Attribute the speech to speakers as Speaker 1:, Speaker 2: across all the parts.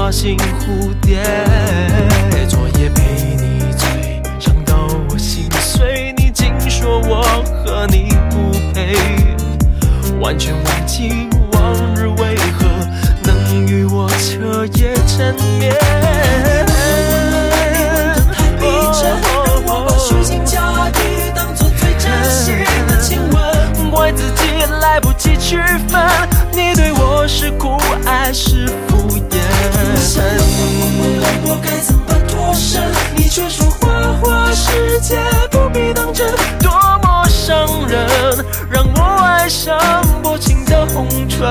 Speaker 1: 发型蝴蝶，昨夜陪你醉，伤到我心碎。你竟说我和你不配，完全忘记往日为何能与我彻夜缠绵。虚情假意当作最真心的亲吻，怪自己来不及区分，你对我是酷爱是敷衍。我该怎么脱身？你却说花花世界不必当真，多么伤人，让我爱上薄情的红唇。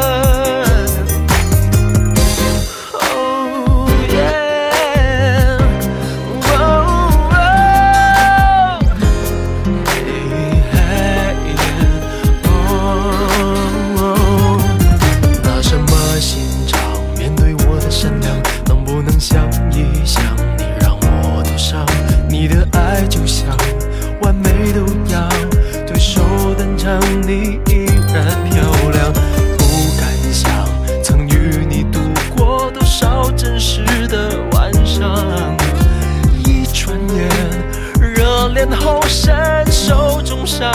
Speaker 1: 你的爱就像完美的药，对手登场你依然漂亮。不敢想曾与你度过多少真实的晚上，一转眼热恋后身受重伤。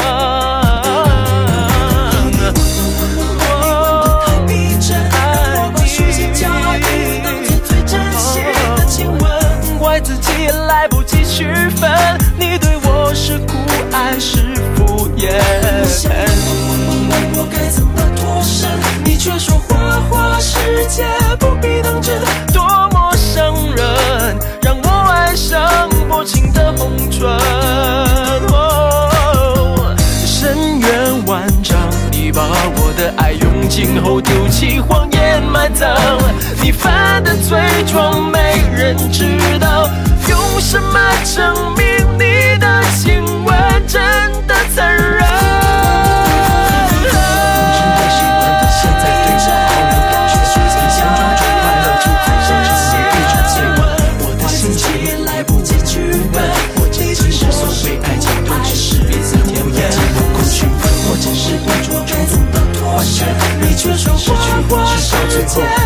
Speaker 1: 怪自己来不及区分，你对我是酷爱是敷衍。我该怎么脱身？你却说花花世界不必当真，多么伤人，让我爱上薄情的红唇。深渊万丈，你把我的爱用尽后丢弃，谎言埋葬。你犯的罪状没人知道，用什么证明你的亲吻真的残忍？真的喜欢他现在对我好有感觉，现状中快乐就好像是写一场接吻。我的心情来不及区分，或者其实所谓爱情都只是彼此甜言不够区分，或者是一种种族的妥协，你却说花花世界